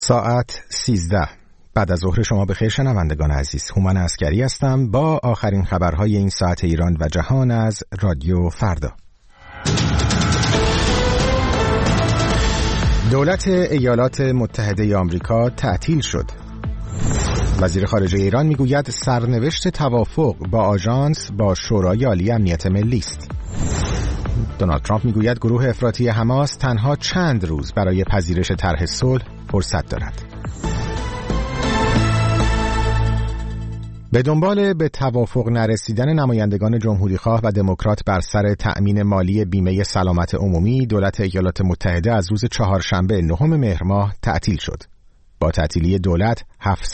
ساعت 13 بعد از ظهر شما بخیر شنوندگان عزیز. هومن عسکری هستم با آخرین خبرهای این ساعت ایران و جهان از رادیو فردا. دولت ایالات متحده آمریکا تعطیل شد. وزیر خارجه ایران میگوید سرنوشت توافق با آژانس با شورای عالی امنیت ملی است. دونالد ترامپ میگوید گروه افراطی حماس تنها چند روز برای پذیرش طرح صلح فرصت دارد. به دنبال به توافق نرسیدن نمایندگان جمهوریخواه و دموکرات بر سر تأمین مالی بیمه سلامت عمومی، دولت ایالات متحده از روز چهارشنبه 9 مهر ماه تعطیل شد. با تعطیلی دولت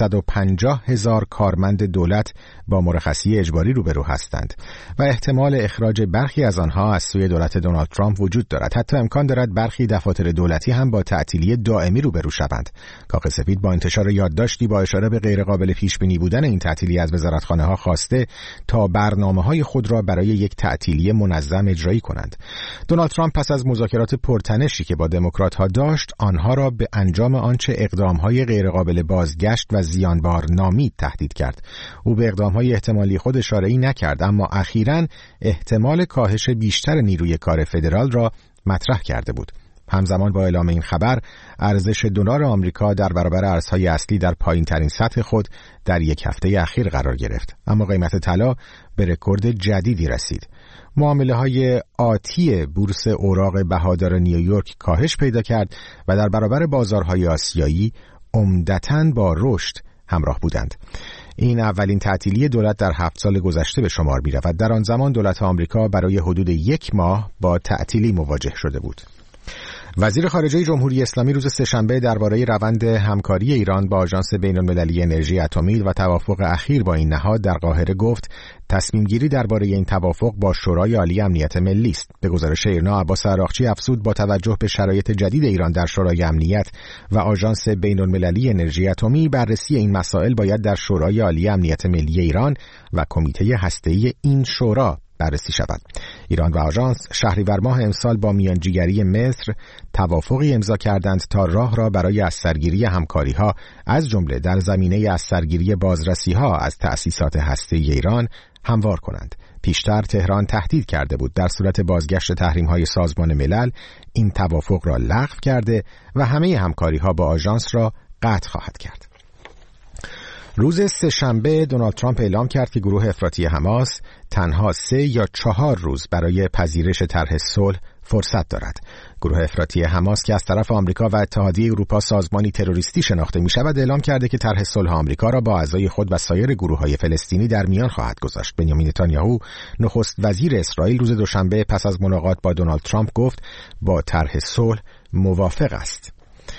750,000 کارمند دولت با مرخصی اجباری روبرو هستند و احتمال اخراج برخی از آنها از سوی دولت دونالد ترامپ وجود دارد. حتی امکان دارد برخی دفاتر دولتی هم با تعطیلی دائمی روبرو شوند. کاخ سفید با انتشار یادداشتی با اشاره به غیرقابل پیش بینی بودن این تعطیلی از وزارتخانه‌ها خواسته تا برنامه‌های خود را برای یک تعطیلی منظم اجرایی کنند. دونالد ترامپ پس از مذاکرات پرتنشی که با دموکرات‌ها داشت، آنها را به انجام آنچه اقدام‌های غیرقابل بازگشت و زیانبار نامید تهدید کرد. او به اقدام‌های احتمالی خود اشاره‌ای نکرد، اما اخیراً احتمال کاهش بیشتر نیروی کار فدرال را مطرح کرده بود. همزمان با اعلام این خبر، ارزش دلار آمریکا در برابر ارزهای اصلی در پایین‌ترین سطح خود در یک هفته اخیر قرار گرفت، اما قیمت طلا به رکورد جدیدی رسید. معامله‌های آتی بورس اوراق بهادار نیویورک کاهش پیدا کرد و در برابر بازارهای آسیایی عمدتاً با رشد همراه بودند. این اولین تعطیلی دولت در 7 سال گذشته به شمار می‌رود. در آن زمان دولت آمریکا برای حدود 1 ماه با تعطیلی مواجه شده بود. وزیر خارجه جمهوری اسلامی روز سه‌شنبه درباره روند همکاری ایران با آژانس بین‌المللی انرژی اتمی و توافق اخیر با این نهاد در قاهره گفت تصمیم گیری درباره این توافق با شورای عالی امنیت ملی است. به گزارش ایرنا، عباس عراقچی افزود با توجه به شرایط جدید ایران در شورای امنیت و آژانس بین‌المللی انرژی اتمی، بررسی این مسائل باید در شورای عالی امنیت ملی ایران و کمیته هسته‌ای این شورا بررسی شود. ایران و آژانس شهریور ماه امسال با میانجیگری مصر توافقی امضا کردند تا راه را برای از سرگیری همکاری‌ها از جمله در زمینه از سرگیری بازرسی‌ها از تأسیسات هسته‌ای ایران هموار کنند. پیشتر تهران تهدید کرده بود در صورت بازگشت تحریم‌های سازمان ملل این توافق را لغو کرده و همه همکاری‌ها با آژانس را قطع خواهد کرد. روز سه‌شنبه دونالد ترامپ اعلام کرد که گروه افراطی حماس تنها 3 یا 4 روز برای پذیرش طرح صلح فرصت دارد. گروه افراطی حماس که از طرف آمریکا و اتحادیه اروپا سازمانی تروریستی شناخته می شود، اعلام کرده که طرح صلح آمریکا را با اعضای خود و سایر گروه‌های فلسطینی در میان خواهد گذاشت. بنیامین نتانیاهو نخست وزیر اسرائیل روز دوشنبه پس از ملاقات با دونالد ترامپ گفت با طرح صلح موافق است.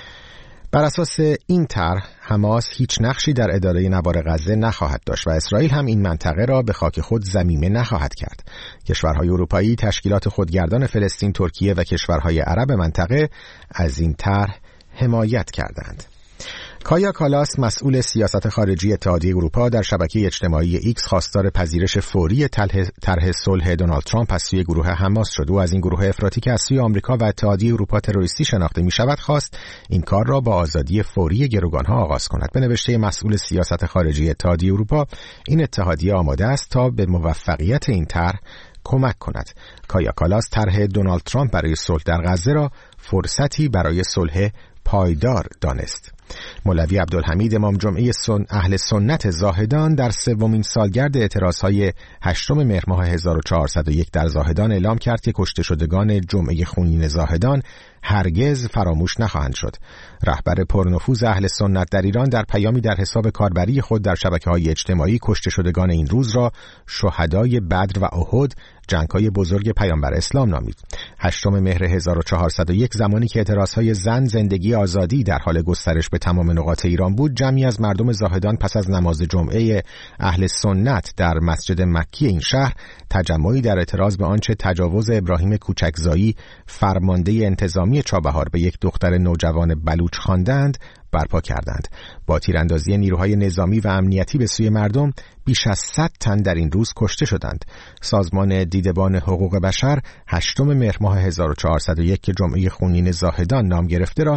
بر اساس این طرح حماس هیچ نقشی در اداره نوار غزه نخواهد داشت و اسرائیل هم این منطقه را به خاک خود ضمیمه نخواهد کرد. کشورهای اروپایی، تشکیلات خودگردان فلسطین، ترکیه و کشورهای عرب منطقه از این طرح حمایت کردند. کایا کالاس، مسئول سیاست خارجی اتحادیه اروپا، در شبکه اجتماعی ایکس خواستار پذیرش فوری طرح صلح دونالد ترامپ از سوی گروه حماس شد. او از این گروه افراطی که از سوی آمریکا و اتحادیه اروپا تروریستی شناخته می شود خواست این کار را با آزادی فوری گروگانها آغاز کند. به نوشته مسئول سیاست خارجی اتحادیه اروپا، این اتحادیه آماده است تا به موفقیت این طرح کمک کند. کایا کالاس طرح دونالد ترامپ برای صلح در غزه را فرصتی برای صلح پایدار دانست. مولوی عبدالحمید امام جمعه اهل سنت زاهدان در 3مین سالگرد اعتراضهای 8 مهر ماه 1401 در زاهدان اعلام کرد که کشته شدگان جمعه خونین زاهدان هرگز فراموش نخواهند شد. رهبر پرنفوذ اهل سنت در ایران در پیامی در حساب کاربری خود در شبکه‌های اجتماعی کشته شدگان این روز را شهدای بدر و احد، جنگ‌های بزرگ پیامبر اسلام نامید. 8 مهر 1401 زمانی که اعتراضهای زن، زندگی، آزادی در حال گسترش به تمام نقاط ایران بود، جمعی از مردم زاهدان پس از نماز جمعه اهل سنت در مسجد مکی این شهر تجمعی در اعتراض به آنچه تجاوز ابراهیم کوچکزایی، فرمانده انتظامی چابهار، به یک دختر نوجوان بلوچ خواندند برپا کردند. با تیراندازی نیروهای نظامی و امنیتی به سوی مردم بیش از 100 تن در این روز کشته شدند. سازمان دیدبان حقوق بشر 8 مهر ماه 1401 که جمعه خونین زاهدان نام گرفته را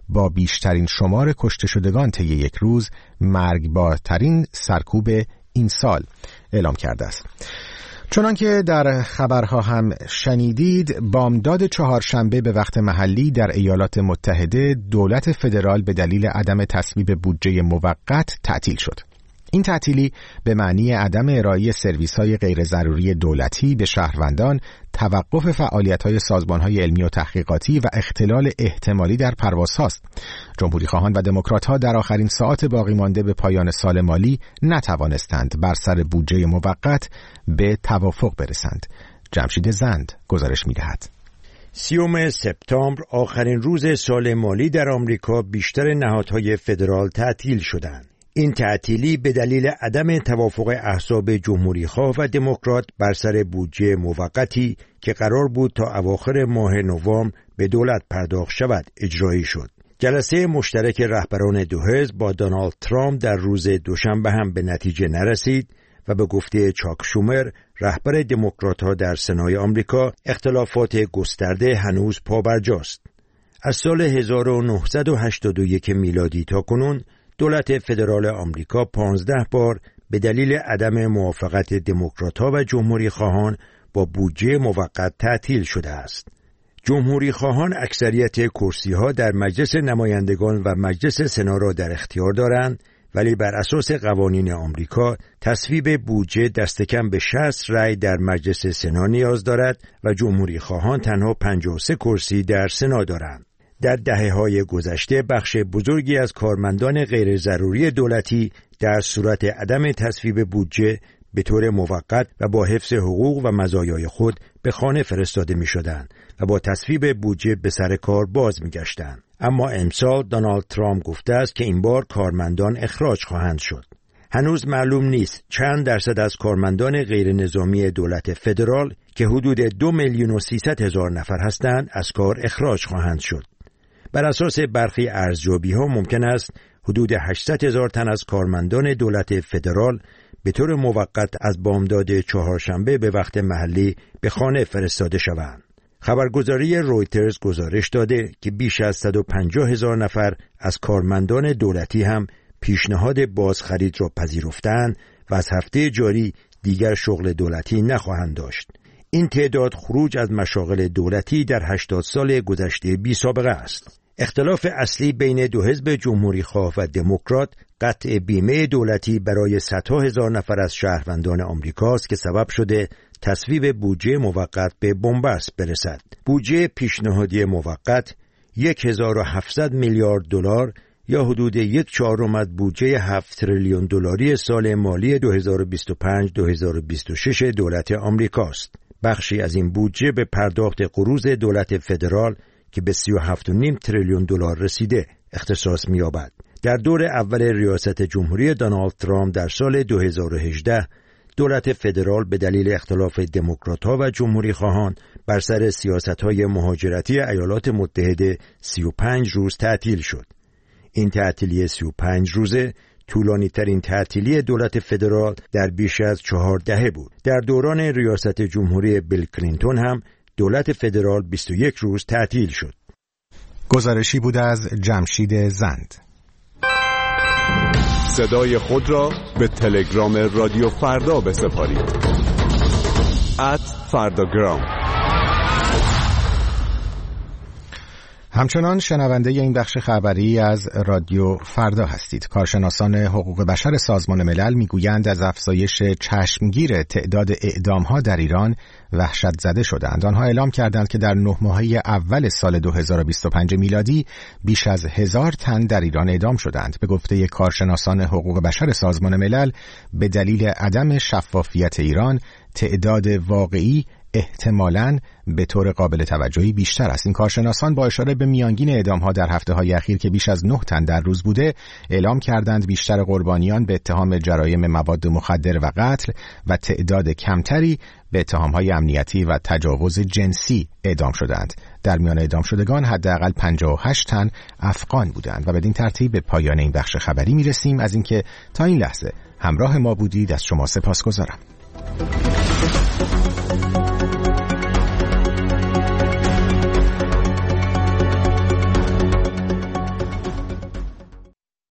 با بیشترین شمار کشته شدگان طی یک روز، مرگبارترین سرکوب این سال اعلام کرده است. چنانکه در خبرها هم شنیدید، بامداد چهارشنبه به وقت محلی در ایالات متحده دولت فدرال به دلیل عدم تصویب بودجه موقت تعطیل شد. این تعطیلی به معنی عدم ارائه سرویس‌های غیر ضروری دولتی به شهروندان، توقف فعالیت‌های سازمان‌های علمی و تحقیقاتی و اختلال احتمالی در پروازهاست. جمهوری‌خواهان و دموکرات‌ها در آخرین ساعات باقی مانده به پایان سال مالی نتوانستند بر سر بودجه موقت به توافق برسند. جمشید زند گزارش می‌دهد. 30 سپتامبر آخرین روز سال مالی در آمریکا بیشتر نهادهای فدرال تعطیل شدند. این تعطیلی به دلیل عدم توافق احزاب جمهوری‌خواه و دموکرات بر سر بودجه موقتی که قرار بود تا اواخر ماه نوامبر به دولت پرداخت شود اجرایی شد. جلسه مشترک رهبران دو حزب با دونالد ترامپ در روز دوشنبه هم به نتیجه نرسید و به گفته چاک شومر، رهبر دموکرات‌ها در سنای آمریکا، اختلافات گسترده هنوز پابرجاست. از سال 1981 میلادی تا کنون دولت فدرال آمریکا 15 بار به دلیل عدم موافقت دموکرات‌ها و جمهوری‌خواهان با بودجه موقت تعطیل شده است. جمهوری‌خواهان اکثریت کرسی‌ها در مجلس نمایندگان و مجلس سنا را در اختیار دارند، ولی بر اساس قوانین آمریکا تصویب بودجه دست کم به 60 رأی در مجلس سنا نیاز دارد و جمهوری‌خواهان تنها 53 کرسی در سنا دارند. در دهه‌های گذشته بخش بزرگی از کارمندان غیر ضروری دولتی در صورت عدم تصویب بودجه به طور موقت و با حفظ حقوق و مزایای خود به خانه فرستاده می‌شدند و با تصویب بودجه به سر کار باز می‌گشتند. اما امسال دونالد ترامپ گفته است که این بار کارمندان اخراج خواهند شد. هنوز معلوم نیست چند درصد از کارمندان غیر نظامی دولت فدرال که حدود 2,300,000 نفر هستند از کار اخراج خواهند شد. بر اساس برخی ارزیابی‌ها ممکن است حدود 800,000 تن از کارمندان دولت فدرال به طور موقت از بامداد چهارشنبه به وقت محلی به خانه فرستاده شوند. خبرگزاری رویترز گزارش داده که بیش از 150,000 نفر از کارمندان دولتی هم پیشنهاد بازخرید را پذیرفتند و از هفته جاری دیگر شغل دولتی نخواهند داشت. این تعداد خروج از مشاغل دولتی در 80 سال گذشته بی سابقه است. اختلاف اصلی بین دو حزب جمهوری‌خواه و دموکرات قطع بیمه دولتی برای صدها هزار نفر از شهروندان آمریکاست که سبب شده تصویب بودجه موقت به بنبست برسد. بودجه پیشنهادی موقت 1,700 میلیارد دلار یا حدود 1/4 از بودجه 7 تریلیون دلاری سال مالی 2025-2026 دولت آمریکاست. بخشی از این بودجه به پرداخت قروض دولت فدرال که به 37.5 تریلیون دلار رسیده اختصاص می‌یابد. در دور اول ریاست جمهوری دونالد ترامپ در سال 2018 دولت فدرال به دلیل اختلاف دموکرات‌ها و جمهوری‌خواهان بر سر سیاست‌های مهاجرتی ایالات متحده 35 روز تعطیل شد. این تعطیلی 35 روزه طولانی‌ترین تعطیلی دولت فدرال در بیش از 4 دهه بود. در دوران ریاست جمهوری بیل کلینتون هم دولت فدرال 21 روز تعطیل شد. گزارشی بود از جمشید زند. صدای خود را به تلگرام رادیو فردا بسپارید. @فرداگرام. همچنان شنونده این بخش خبری از رادیو فردا هستید. کارشناسان حقوق بشر سازمان ملل میگویند از افزایش چشمگیر تعداد اعدام‌ها در ایران وحشت زده شدند. آنها اعلام کردند که در 9 ماهه اول سال 2025 میلادی بیش از 1000 تن در ایران اعدام شدند. به گفته کارشناسان حقوق بشر سازمان ملل، به دلیل عدم شفافیت ایران تعداد واقعی احتمالاً به طور قابل توجهی بیشتر است. این کارشناسان با اشاره به میانگین اعدام‌ها در هفته‌های اخیر که بیش از 9 تن در روز بوده، اعلام کردند بیشتر قربانیان به اتهام جرایم مواد مخدر و قتل و تعداد کمتری به اتهام‌های امنیتی و تجاوز جنسی اعدام شدند. در میان اعدام شدگان حداقل 58 تن افغان بودند. و بدین ترتیب به پایان این بخش خبری میرسیم. از اینکه تا این لحظه همراه ما بودید از شما سپاسگزارم.